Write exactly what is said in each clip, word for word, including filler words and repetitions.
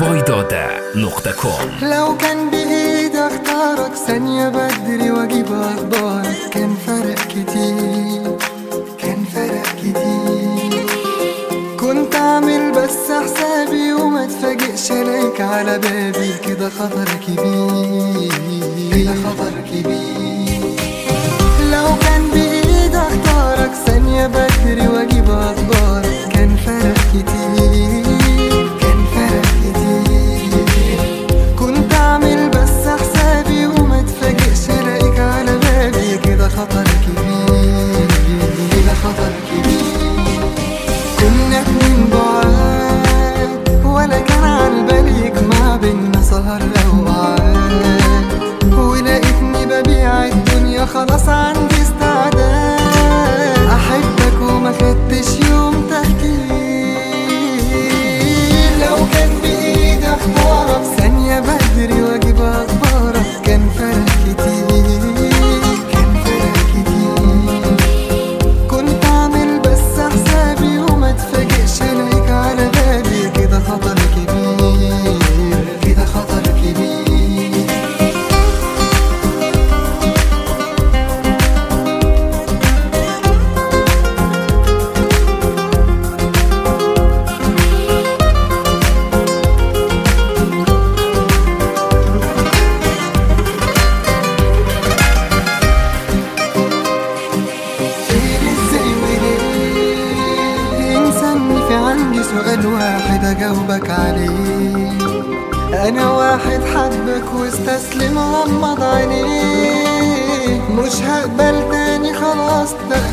فويدوتا نقطة كوم. لو كان بإيدي اختارك ثانية بدري واجيب اخبارك كان فرق كتير، كان فرق كتير. كنت اعمل بس حسابي وما اتفاجئش الاقيك على بابي، كده خطر كبير، كده خطر كبير. لو كان بإيدي اختارك ثانية بدري واجيب اخبارك كان فرق كتير، كان فرق كتير. كنت اعمل بس حسابي وما اتفاجئش الاقيك على بابي، كده خطر كبير، كده خطر كبير. كنا اتنين بعاد ولا كان عالبالي يجمع بينا سهر او قعاد، ولقيتني ببيع الدنيا خلاص عندي استعداد احبك وما خدتش يوم تفكير. لو كان بايدي اختارك ثانية بدري واجيب اخبارك كان فرق كتير، كان فرق كتير. كنت اعمل بس حسابي وما اتفاجئش الاقيك على بالي، كده خطر كبير، كده خطر كبير. عندي سؤال واحد أجاوبك عليه، أنا واحد حبك واستسلم غمض عينيه، مش هقبل تاني خلاص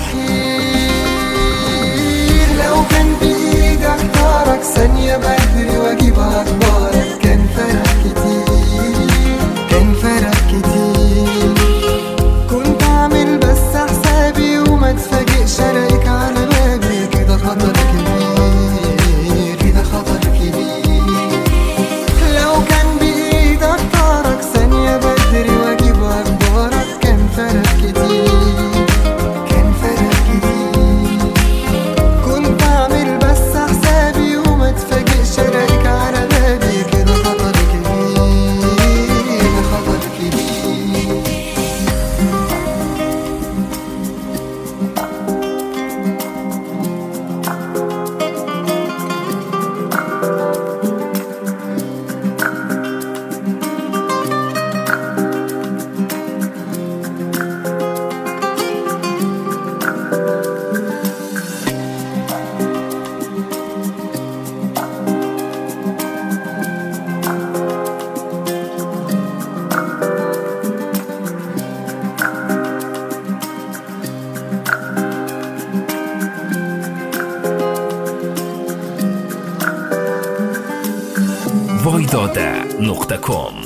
تأخير. لو كان بإيدي اختارك ثانية بدري واجيب أخبارك كان فرق كتير، كان فرق كتير. كنت أعمل بس حسابي وما اتفاجئش ألاقيك على بابي، كده خطر كبير، كده خطر كبير. لو كان بإيدي اختارك ثانية بدري واجيب اخبارك كان فرق كتير، كان فرق كتير. كنت اعمل بس حسابي وما اتفاجئش الاقيك على بابي، كده خطر كبير، كده خطر كبير. فويدوتا نقطة كوم.